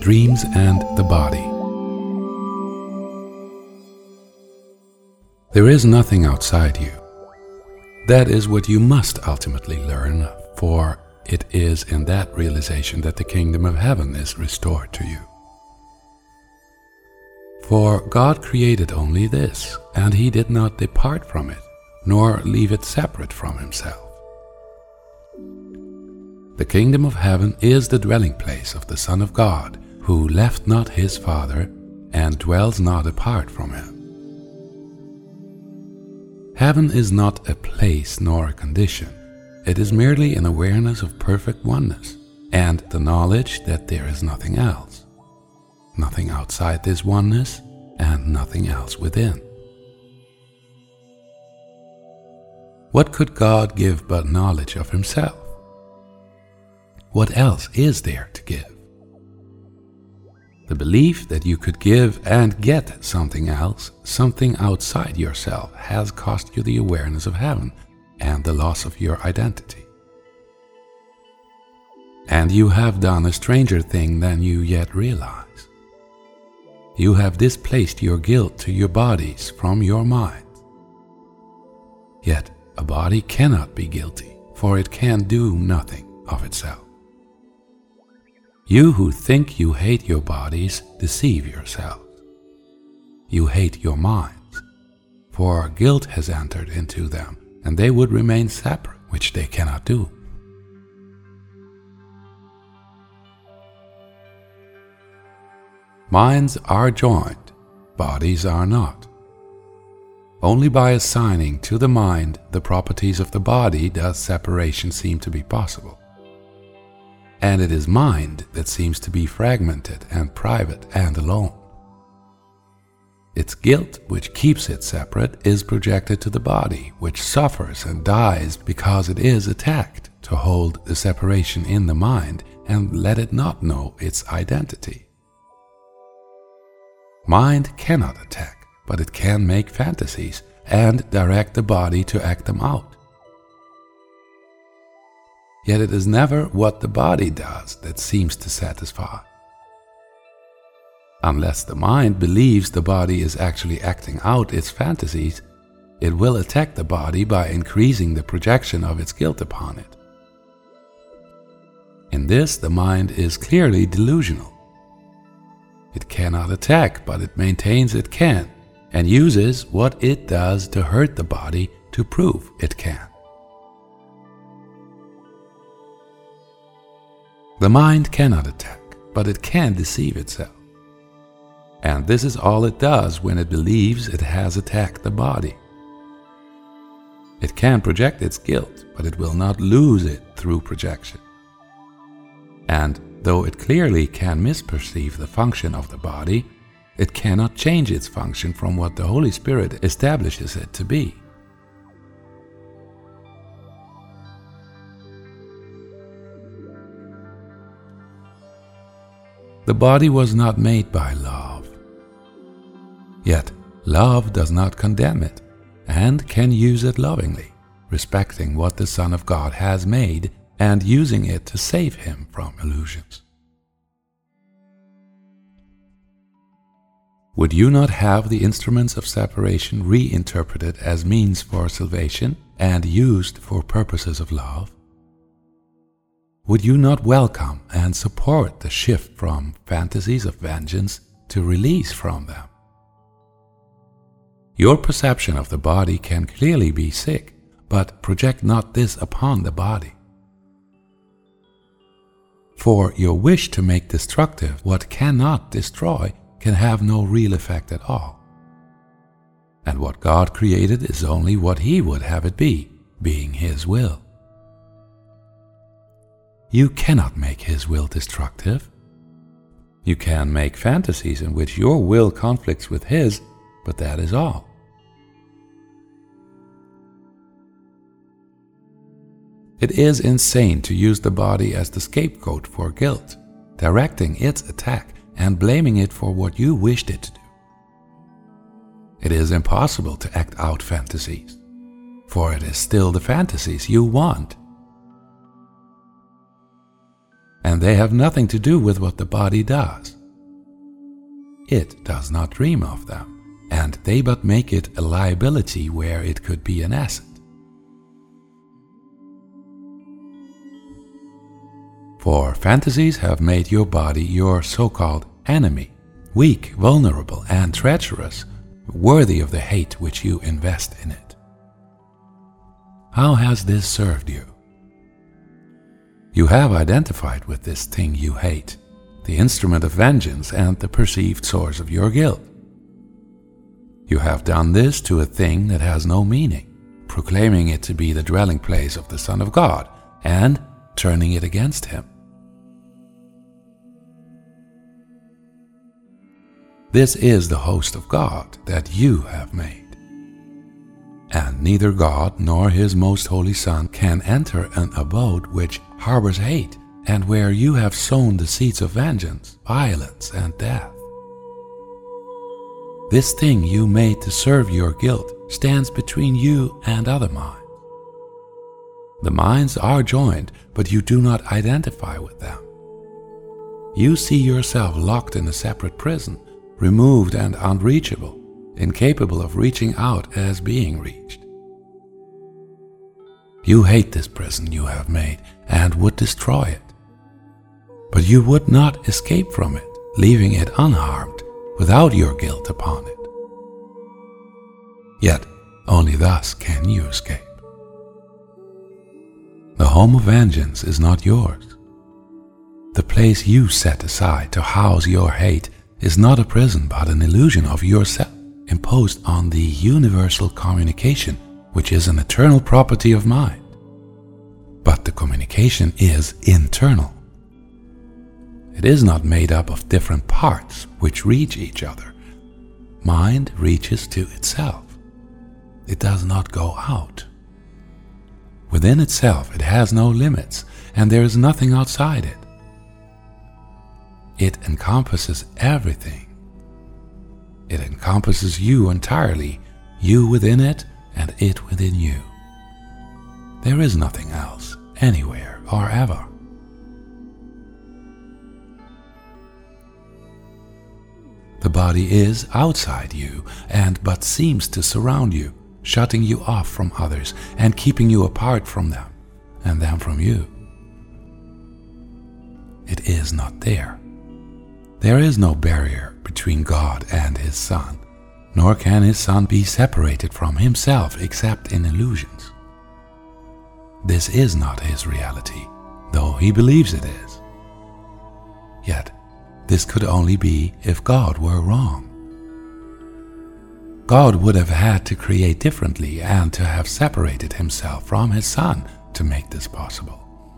Dreams and the Body. There is nothing outside you. That is what you must ultimately learn, for it is in that realization that the kingdom of heaven is restored to you. For God created only this, and He did not depart from it, nor leave it separate from Himself. The kingdom of heaven is the dwelling place of the Son of God, who left not His Father, and dwells not apart from Him. Heaven is not a place nor a condition. It is merely an awareness of perfect oneness, and the knowledge that there is nothing else. Nothing outside this oneness, and nothing else within. What could God give but knowledge of Himself? What else is there to give? The belief that you could give and get something else, something outside yourself, has cost you the awareness of heaven and the loss of your identity. And you have done a stranger thing than you yet realize. You have displaced your guilt to your bodies from your mind. Yet a body cannot be guilty, for it can do nothing of itself. You who think you hate your bodies deceive yourselves. You hate your minds, for guilt has entered into them, and they would remain separate, which they cannot do. Minds are joined, bodies are not. Only by assigning to the mind the properties of the body does separation seem to be possible. And it is mind that seems to be fragmented and private and alone. Its guilt, which keeps it separate, is projected to the body, which suffers and dies because it is attacked to hold the separation in the mind and let it not know its identity. Mind cannot attack, but it can make fantasies and direct the body to act them out. Yet it is never what the body does that seems to satisfy. Unless the mind believes the body is actually acting out its fantasies, it will attack the body by increasing the projection of its guilt upon it. In this, the mind is clearly delusional. It cannot attack, but it maintains it can, and uses what it does to hurt the body to prove it can. The mind cannot attack, but it can deceive itself. And this is all it does when it believes it has attacked the body. It can project its guilt, but it will not lose it through projection. And though it clearly can misperceive the function of the body, it cannot change its function from what the Holy Spirit establishes it to be. The body was not made by love. Yet love does not condemn it, and can use it lovingly, respecting what the Son of God has made and using it to save Him from illusions. Would you not have the instruments of separation reinterpreted as means for salvation and used for purposes of love? Would you not welcome and support the shift from fantasies of vengeance to release from them? Your perception of the body can clearly be sick, but project not this upon the body. For your wish to make destructive what cannot destroy can have no real effect at all. And what God created is only what He would have it be, being His will. You cannot make His will destructive. You can make fantasies in which your will conflicts with His, but that is all. It is insane to use the body as the scapegoat for guilt, directing its attack and blaming it for what you wished it to do. It is impossible to act out fantasies, for it is still the fantasies you want. And they have nothing to do with what the body does. it does not dream of them, and they but make it a liability where it could be an asset. For fantasies have made your body your so-called enemy, weak, vulnerable, and treacherous, worthy of the hate which you invest in it. How has this served you? You have identified with this thing you hate, the instrument of vengeance and the perceived source of your guilt. You have done this to a thing that has no meaning, proclaiming it to be the dwelling place of the Son of God, and turning it against Him. This is the host of God that you have made. And neither God nor His most holy Son can enter an abode which harbors hate and where you have sown the seeds of vengeance, violence, and death. This thing you made to serve your guilt stands between you and other minds. The minds are joined, but you do not identify with them. You see yourself locked in a separate prison, removed and unreachable, incapable of reaching out as being reached. You hate this prison you have made and would destroy it. But you would not escape from it, leaving it unharmed, without your guilt upon it. Yet only thus can you escape. The home of vengeance is not yours. The place you set aside to house your hate is not a prison but an illusion of yourself imposed on the universal communication, which is an eternal property of mind. But the communication is internal. It is not made up of different parts which reach each other. Mind reaches to itself. It does not go out. Within itself it has no limits, and there is nothing outside it. It encompasses everything. It encompasses you entirely, you within it and it within you. There is nothing else, anywhere or ever. The body is outside you and but seems to surround you, shutting you off from others and keeping you apart from them and them from you. It is not there. There is no barrier between God and His Son, nor can His Son be separated from Himself except in illusions. This is not His reality, though He believes it is. Yet, this could only be if God were wrong. God would have had to create differently and to have separated Himself from His Son to make this possible.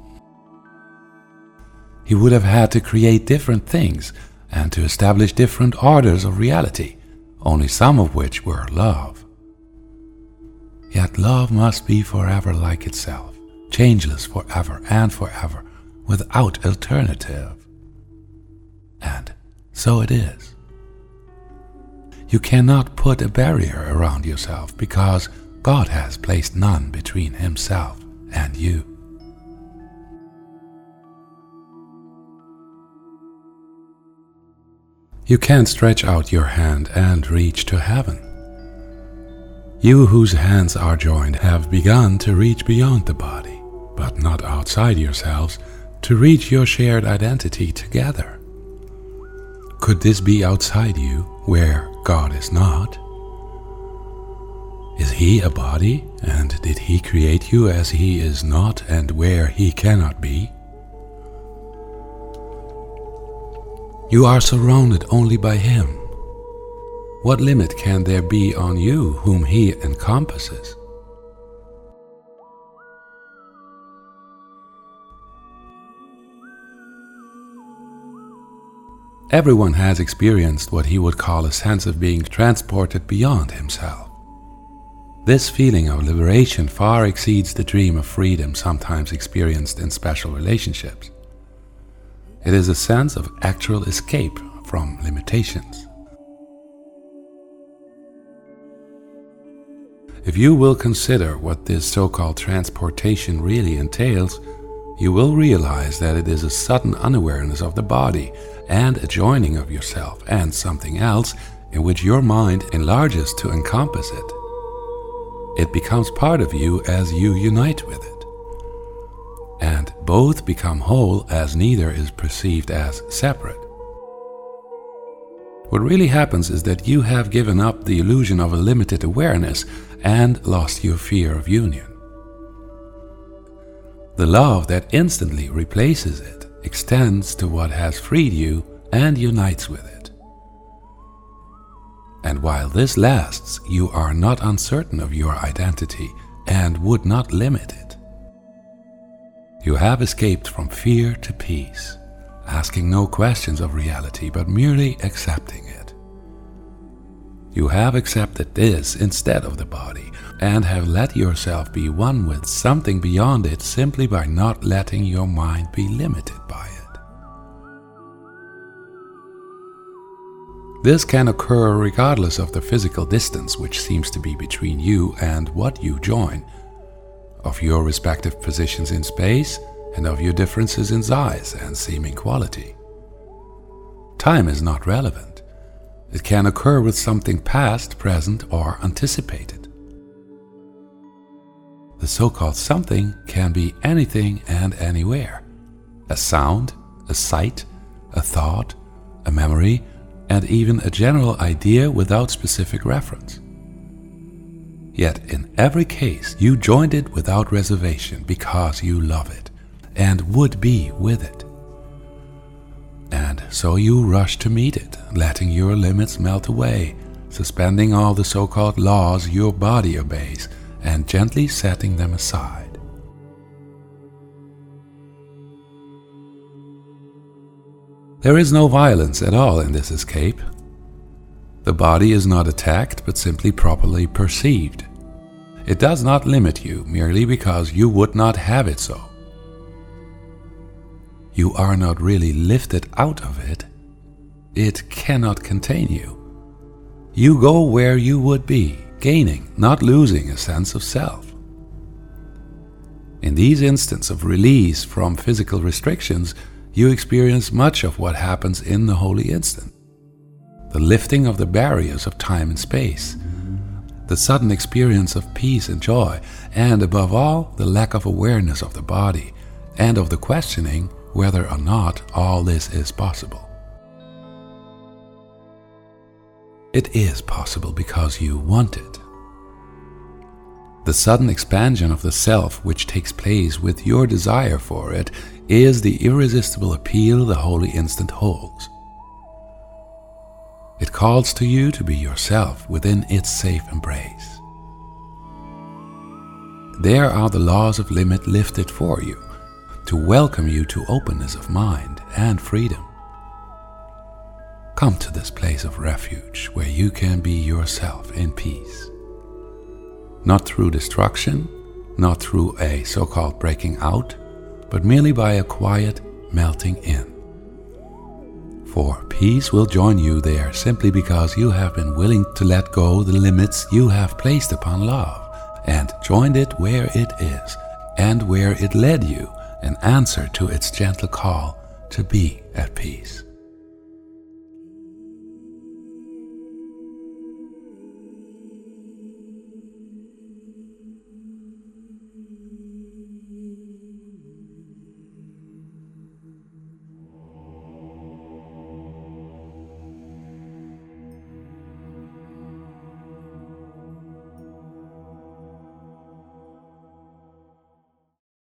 He would have had to create different things and to establish different orders of reality, only some of which were love. Yet love must be forever like itself, changeless forever and forever, without alternative. And so it is. You cannot put a barrier around yourself because God has placed none between Himself and you. You can't stretch out your hand and reach to heaven. You whose hands are joined have begun to reach beyond the body, but not outside yourselves, to reach your shared identity together. Could this be outside you, where God is not? Is He a body, and did He create you as He is not and where He cannot be? You are surrounded only by Him. What limit can there be on you whom He encompasses? Everyone has experienced what he would call a sense of being transported beyond himself. This feeling of liberation far exceeds the dream of freedom sometimes experienced in special relationships. It is a sense of actual escape from limitations. If you will consider what this so-called transportation really entails, you will realize that it is a sudden unawareness of the body and a joining of yourself and something else in which your mind enlarges to encompass it. It becomes part of you as you unite with it. And both become whole as neither is perceived as separate. What really happens is that you have given up the illusion of a limited awareness and lost your fear of union. The love that instantly replaces it extends to what has freed you and unites with it. And while this lasts, you are not uncertain of your identity and would not limit it. You have escaped from fear to peace, asking no questions of reality but merely accepting it. You have accepted this instead of the body and have let yourself be one with something beyond it simply by not letting your mind be limited by it. This can occur regardless of the physical distance which seems to be between you and what you join, of your respective positions in space, and of your differences in size and seeming quality. Time is not relevant. It can occur with something past, present, or anticipated. The so-called something can be anything and anywhere. A sound, a sight, a thought, a memory, and even a general idea without specific reference. Yet in every case you joined it without reservation because you love it and would be with it. And so you rush to meet it, letting your limits melt away, suspending all the so-called laws your body obeys and gently setting them aside. There is no violence at all in this escape. The body is not attacked, but simply properly perceived. It does not limit you merely because you would not have it so. You are not really lifted out of it. It cannot contain you. You go where you would be, gaining, not losing a sense of self. In these instants of release from physical restrictions, you experience much of what happens in the holy instant. The lifting of the barriers of time and space, the sudden experience of peace and joy, and above all, the lack of awareness of the body and of the questioning whether or not all this is possible. It is possible because you want it. The sudden expansion of the self which takes place with your desire for it is the irresistible appeal the holy instant holds. It calls to you to be yourself within its safe embrace. There are the laws of limit lifted for you, to welcome you to openness of mind and freedom. Come to this place of refuge where you can be yourself in peace. Not through destruction, not through a so-called breaking out, but merely by a quiet melting in. For peace will join you there simply because you have been willing to let go the limits you have placed upon love and joined it where it is and where it led you, an answer to its gentle call to be at peace.